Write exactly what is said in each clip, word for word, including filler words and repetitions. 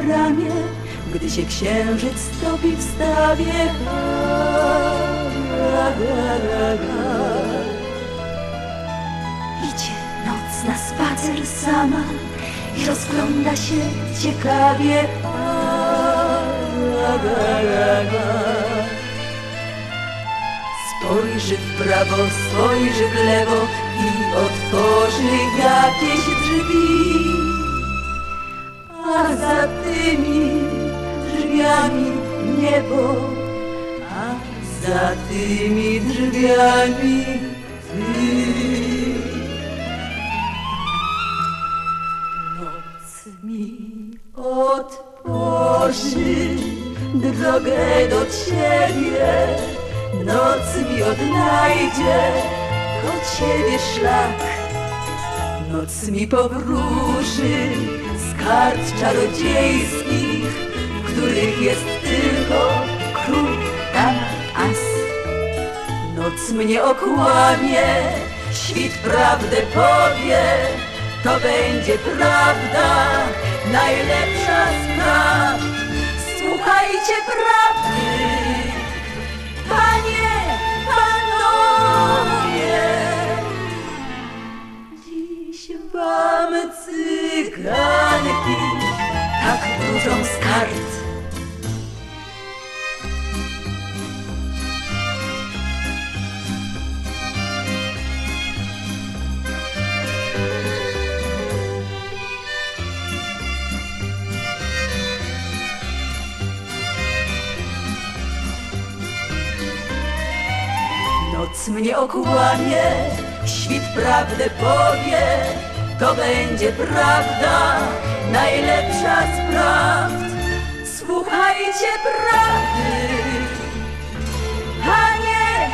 ramię, gdy się księżyc topi w stawie. Idzie noc na spacer sama i rozgląda się ciekawie. Spojrzy w prawo, spojrzy w lewo i otworzy jakieś drzwi. A za tymi drzwiami niebo, a za tymi drzwiami ty. Noc mi otworzy drogę do ciebie, noc mi odnajdzie do ciebie szlak. Noc mi powróży z kart czarodziejskich, w których jest tylko król, dama, as. Noc mnie okłamie, świt prawdę powie, to będzie prawda, najlepsza z prawd. Słuchajcie prawdy, panie, panowie. Dziś wam cyganki tak wróżą z kart. Noc mnie okłamie, świt prawdę powie, to będzie prawda, najlepsza z prawd. Słuchajcie prawdy, panie,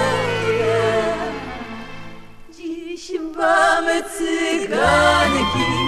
panowie. Dziś wam cyganki